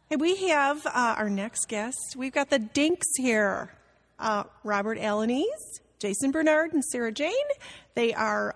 Hey, we have our next guest. We've got the Dinks here. Robert Alanis, Jason Bernard, and Sarah Jane. They are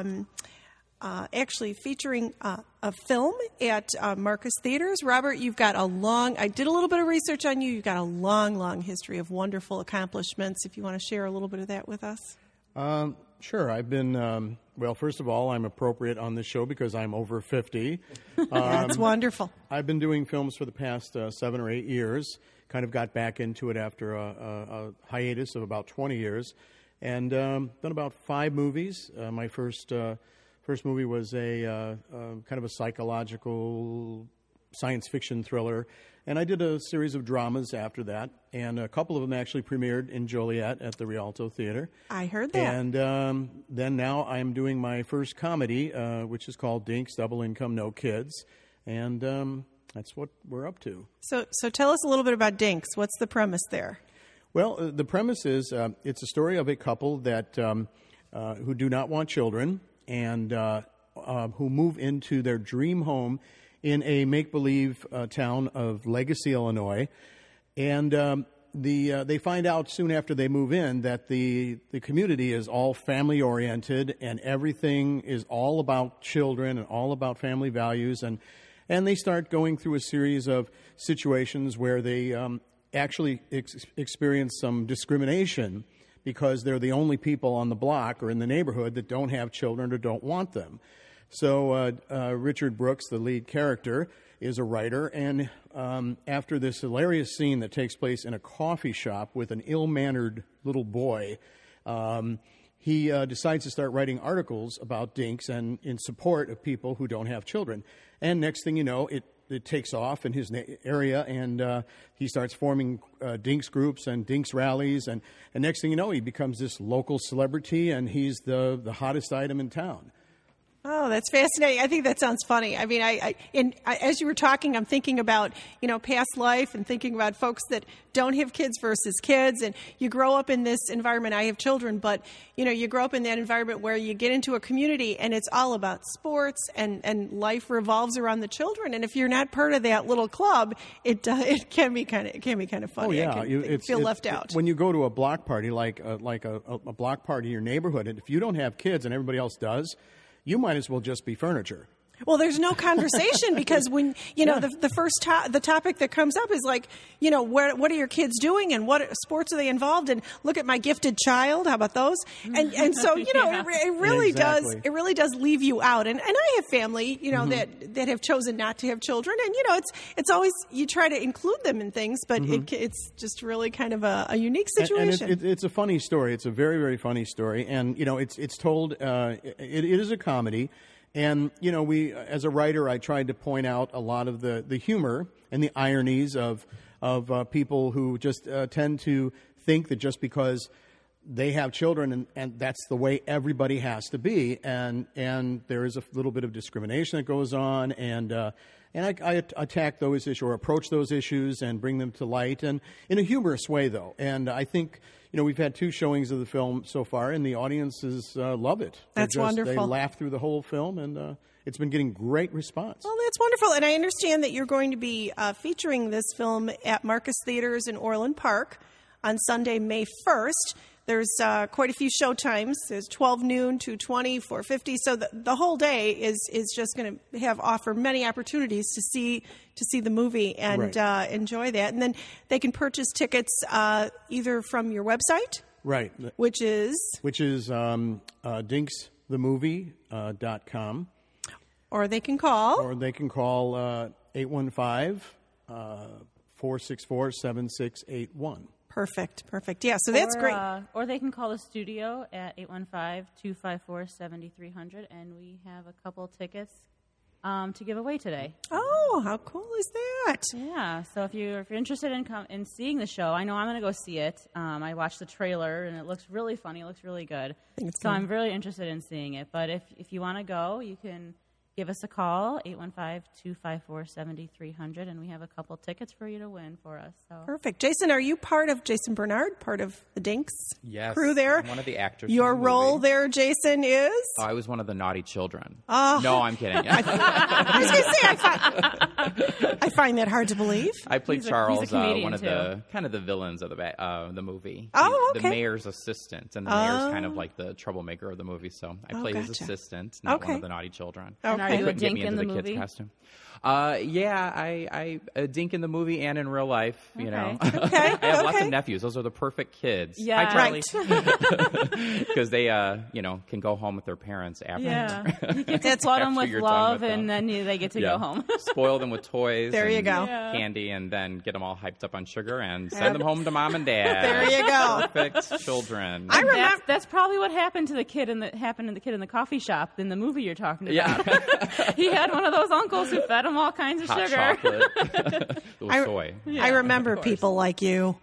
actually featuring a film at Marcus Theaters. Robert, you've got I did a little bit of research on you. You've got a long, long history of wonderful accomplishments. If you want to share a little bit of that with us. Sure. I've been, first of all, I'm appropriate on this show because I'm over 50. That's wonderful. I've been doing films for the past 7 or 8 years. Kind of got back into it after a hiatus of about 20 years. And done about 5 movies. My first movie was a kind of a psychological science fiction thriller. And I did a series of dramas after that, and a couple of them actually premiered in Joliet at the Rialto Theater. I heard that. And then now I'm doing my first comedy, which is called Dinks, Double Income, No Kids. And that's what we're up to. So tell us a little bit about Dinks. What's the premise there? Well, the premise is it's a story of a couple that who do not want children and who move into their dream home in a make-believe town of Legacy, Illinois. And they find out soon after they move in that the community is all family-oriented and everything is all about children and all about family values. And they start going through a series of situations where they actually experience some discrimination because they're the only people on the block or in the neighborhood that don't have children or don't want them. So Richard Brooks, the lead character, is a writer, and after this hilarious scene that takes place in a coffee shop with an ill-mannered little boy, he decides to start writing articles about Dinks and in support of people who don't have children. And next thing you know, it takes off in his area, and he starts forming Dinks groups and Dinks rallies, and next thing you know, he becomes this local celebrity, and he's the hottest item in town. Oh, that's fascinating. I think that sounds funny. I mean, as you were talking, I'm thinking about, past life and thinking about folks that don't have kids versus kids. And you grow up in this environment. I have children, but, you grow up in that environment where you get into a community and it's all about sports and life revolves around the children. And if you're not part of that little club, it can be kind of funny. Oh, yeah. I feel left out. When you go to a block party, like a block party in your neighborhood, and if you don't have kids and everybody else does, you might as well just be furniture. Well, there's no conversation because when, the topic that comes up is like, what are your kids doing and what sports are they involved in? Look at my gifted child. How about those? And so, Yeah. it really Exactly. does leave you out. And I have family, that have chosen not to have children. And, it's always, you try to include them in things, but it's just really kind of a unique situation. And it's a funny story. It's a very, very funny story. And, it's told, it is a comedy. And, we, as a writer, I tried to point out a lot of the humor and the ironies of people who just tend to think that just because they have children and that's the way everybody has to be. And there is a little bit of discrimination that goes on. And I attack those issues or approach those issues and bring them to light, and in a humorous way, though. And I think, we've had 2 showings of the film so far, and the audiences love it. That's wonderful. They laugh through the whole film, and it's been getting great response. Well, that's wonderful. And I understand that you're going to be featuring this film at Marcus Theaters in Orland Park on Sunday, May 1st. There's quite a few show times. There's 12 noon, 2:20, 4:50. So the whole day is just going to offer many opportunities to see the movie and right. Enjoy that. And then they can purchase tickets either from your website, right, which is dinksthemovie.com, or they can call 815-464-7681. Perfect. Yeah, so that's great. Or they can call the studio at 815-254-7300, and we have a couple tickets to give away today. Oh, how cool is that? Yeah, so if you're interested in seeing the show, I know I'm going to go see it. I watched the trailer, and it looks really funny. It looks really good. I think it's so good. I'm really interested in seeing it. But if you want to go, you can give us a call, 815-254-7300, and we have a couple tickets for you to win for us. So. Perfect. Jason, are you part of Jason Bernard, part of the Dinks crew there? I'm one of the actors. Your in the role movie. there, Jason, is? Oh, I was one of the naughty children. Oh. No, I'm kidding. I was going to say, I find that hard to believe. I played He's a Charles, comedian, one of too. the kind of the villains of the movie. Oh, The okay. mayor's assistant, and the mayor's kind of like the troublemaker of the movie. So I played his gotcha. assistant, not one Okay. of the naughty children. And are Okay. you a Couldn't get dink me in into the the movie? kid's costume. I a dink in the movie and in real life. You know, Okay. I have lots Okay. of nephews. Those are the perfect kids. Yeah. Hi, Charlie. Right. Because they, can go home with their parents after. Yeah. You get to flood them After with you're done love, with them. and then they get to Yeah. go home. Spoil them with toys. There you and go. Yeah. Candy, and then get them all hyped up on sugar and send them home to mom and dad. There you go. Perfect children. I remember. That's probably what happened to the kid in the kid in the coffee shop in the movie you're talking about. Yeah. He had one of those uncles who fed him all kinds of Hot sugar. chocolate. It was soy. I remember people like you.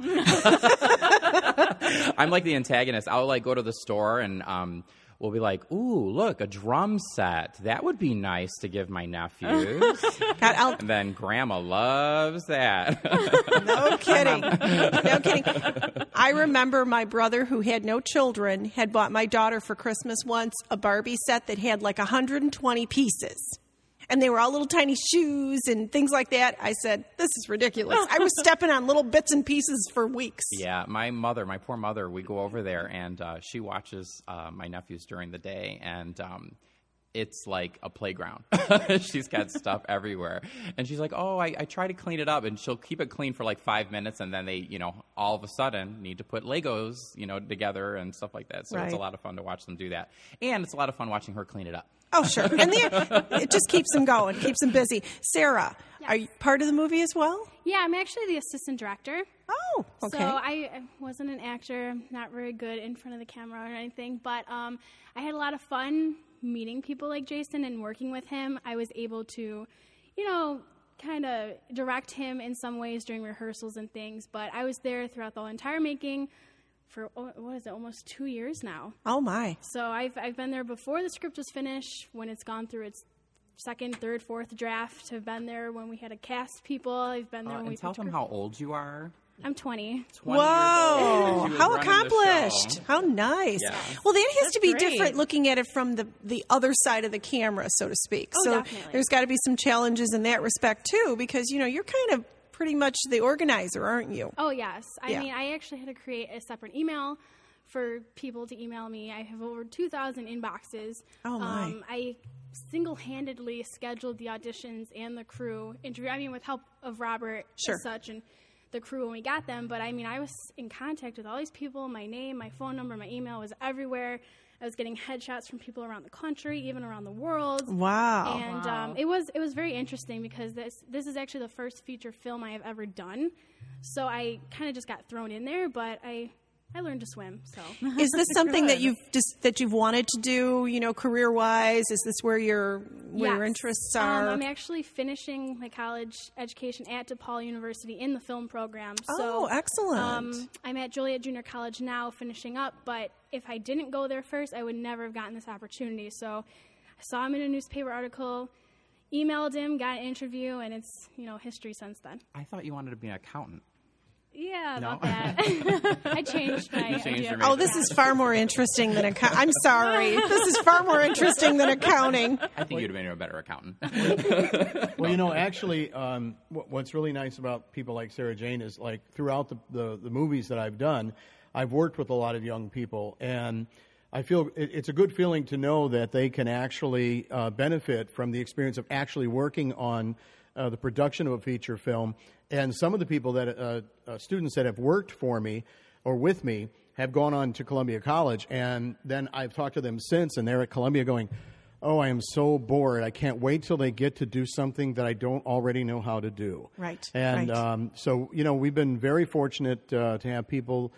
I'm like the antagonist. I'll like go to the store and we'll be like, "Ooh, look, a drum set. That would be nice to give my nephews." God, And then Grandma loves that. no kidding. No kidding. I remember my brother, who had no children, had bought my daughter for Christmas once a Barbie set that had like 120 pieces. And they were all little tiny shoes and things like that. I said, this is ridiculous. I was stepping on little bits and pieces for weeks. Yeah, my poor mother, we go over there and she watches my nephews during the day, and it's like a playground. She's got stuff everywhere. And she's like, oh, I try to clean it up, and she'll keep it clean for like 5 minutes, and then they, all of a sudden need to put Legos, together and stuff like that. So Right. it's a lot of fun to watch them do that. And it's a lot of fun watching her clean it up. Oh, sure. And it just keeps them going, keeps them busy. Sarah, are you part of the movie as well? Yeah, I'm actually the assistant director. Oh, okay. So I wasn't an actor, not very good in front of the camera or anything, but I had a lot of fun meeting people like Jason and working with him. I was able to, kind of direct him in some ways during rehearsals and things, but I was there throughout the entire making for, almost 2 years now. Oh, my. So I've been there before the script was finished, when it's gone through its second, third, fourth draft. I've been there when we had to cast people. I've been there when we And tell picked them how old you are. I'm 20. 20 Whoa, years old. She was how running the accomplished. show. How nice. Yeah. Well, that has to be great. different looking at it from the other side of the camera, so to speak. Oh, so definitely. there's got to be some challenges in that respect, too, because, you're kind of pretty much the organizer, aren't you? Oh, yes. Yeah. I mean, I actually had to create a separate email for people to email me. I have over 2,000 inboxes. Oh, my. I single-handedly scheduled the auditions and the crew interview. I mean, with help of Robert Sure. as such and the crew when we got them. But, I mean, I was in contact with all these people. My name, my phone number, my email was everywhere. I was getting headshots from people around the country, even around the world. Wow. And it was very interesting because this is actually the first feature film I have ever done. So I kind of just got thrown in there, but I learned to swim. So Is this something that you've wanted to do, career-wise? Is this where your Yes. interests are? I'm actually finishing my college education at DePaul University in the film program. Oh, So, excellent. I'm at Joliet Junior College now, finishing up. But if I didn't go there first, I would never have gotten this opportunity. So I saw him in a newspaper article, emailed him, got an interview, and it's history since then. I thought you wanted to be an accountant. Yeah, No? about that. I changed my You changed idea. your Oh, this is far more interesting than I'm sorry. This is far more interesting than accounting. I think you'd have been a better accountant. Well, actually, what's really nice about people like Sarah Jane is, like, throughout the movies that I've done, I've worked with a lot of young people, and I feel it's a good feeling to know that they can actually benefit from the experience of actually working on the production of a feature film. And some of the people that students that have worked for me or with me have gone on to Columbia College, and then I've talked to them since, and they're at Columbia going, oh, I am so bored. I can't wait till they get to do something that I don't already know how to do. Right, And right. so, we've been very fortunate to have people,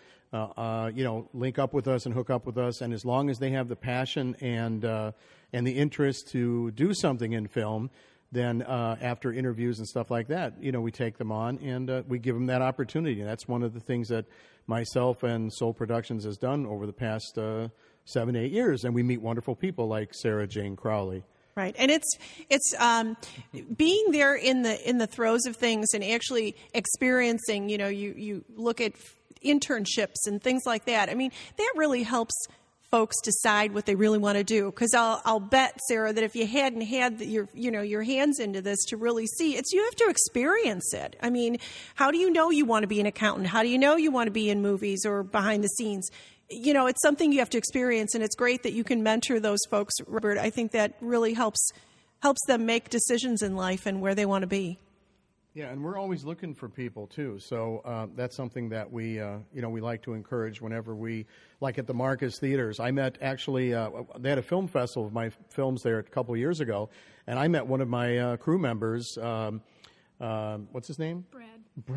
link up with us and hook up with us. And as long as they have the passion and the interest to do something in film, then after interviews and stuff like that, we take them on and we give them that opportunity. And that's one of the things that myself and Soul Productions has done over the past 7-8 years. And we meet wonderful people like Sarah Jane Crowley. Right, and it's being there in the throes of things and actually experiencing. You know, you look at internships and things like that. I mean, that really helps folks decide what they really want to do. Because I'll bet, Sarah, that if you hadn't had your hands into this to really see, you have to experience it. I mean, how do you know you want to be an accountant? How do you know you want to be in movies or behind the scenes? You know, it's something you have to experience, and it's great that you can mentor those folks, Robert. I think that really helps them make decisions in life and where they want to be. Yeah, and we're always looking for people too. So that's something that we like to encourage whenever we, like at the Marcus Theaters. I met actually they had a film festival of my films there a couple of years ago, and I met one of my crew members. What's his name? Brad.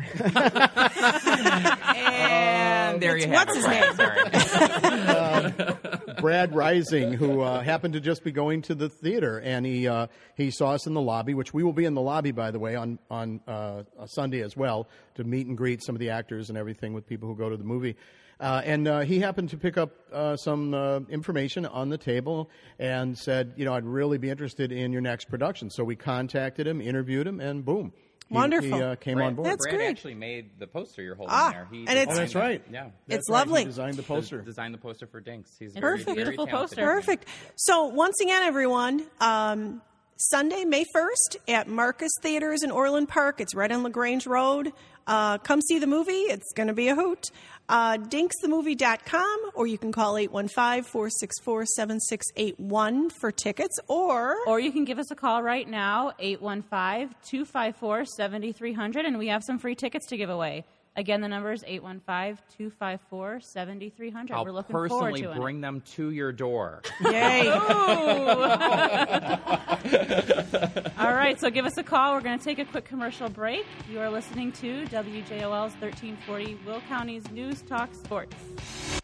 And there you have what's it. his name? Brad Rising, who happened to just be going to the theater, and he saw us in the lobby, which we will be in the lobby, by the way, on a Sunday as well, to meet and greet some of the actors and everything with people who go to the movie. And he happened to pick up some information on the table and said, I'd really be interested in your next production. So we contacted him, interviewed him, and boom. Wonderful. He came on board. That's Brad great. actually made the poster you're holding there. He and it's- Oh, that's right. Yeah. It's That's right. lovely. He designed the poster. Designed the poster for Dinks. He's Perfect. Very, very Beautiful talented. poster. Perfect. So once again, everyone, Sunday, May 1st at Marcus Theaters in Orland Park. It's right on LaGrange Road. Come see the movie. It's going to be a hoot. DinksTheMovie.com, or you can call 815-464-7681 for tickets, or you can give us a call right now, 815-254-7300, and we have some free tickets to give away. Again, the number is 815-254-7300. I'll We're looking forward personally to it. bring them to your door. yay. All right, so give us a call. We're going to take a quick commercial break. You are listening to WJOL's 1340 Will County's News Talk Sports.